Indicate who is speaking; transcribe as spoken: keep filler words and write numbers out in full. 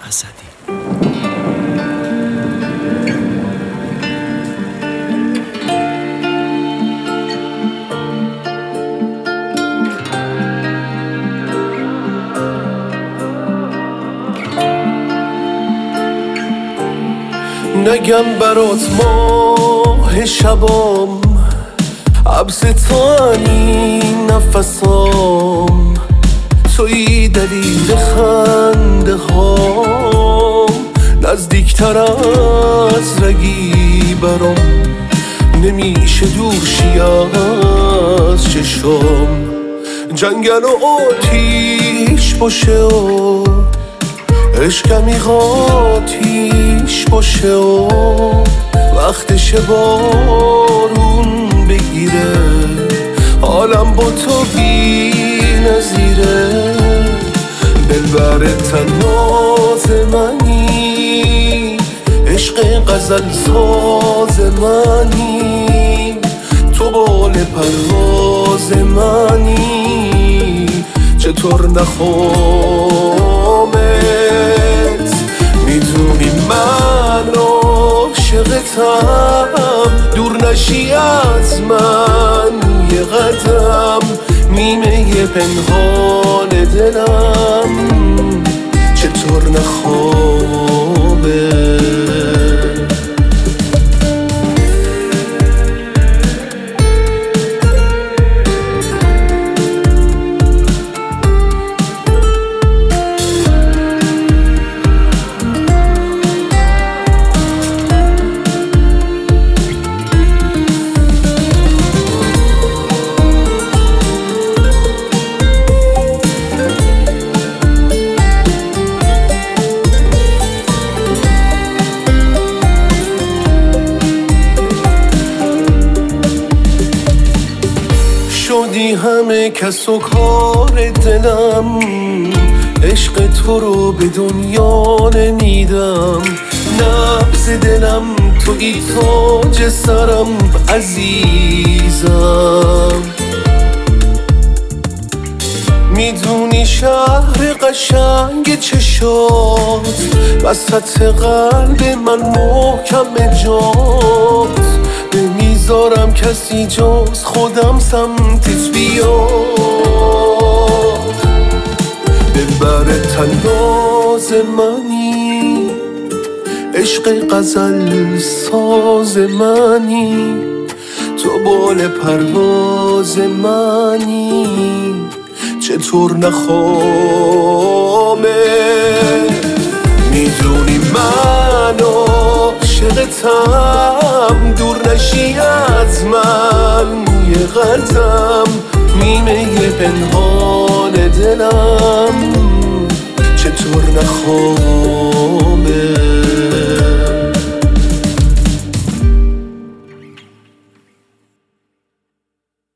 Speaker 1: اسدی.
Speaker 2: نگم برات ماه شبام، عبستانی نفسام، توی دلیل خنده هام، نزدیکتر از رگی برام، نمیشه دورشی از چشام. جنگل و آتیش باشه و عشقمی قاتیش باشه و وقتش بارون بگیره، حالم با تو بی نظیره. دلبر تناز منی، عشق غزل ساز منی، تو بال پرواز منی، چطور نخوامت؟ میدونی من عاشقتم، دور نشی از من یه قدم، نیمه پنهان دلم، چطور نخوابه؟ شدی همه کس و کار دلم، عشق تو رو به دنیا نمیدم، نبض دلم توی تاج سرم عزیزم. میدونی شهر قشنگ چشات، وسط قلب من محکم جات، نمیذارم کسی جز خودم سمتت بیاد. دلبر تناز منی، عشق غزل ساز منی، تو بال پرواز منی، چطور نخوامه؟ میدونی من عاشقتم، دور نشی از من یه قدم، نیمه پنهان دلم، چطور نخوامه؟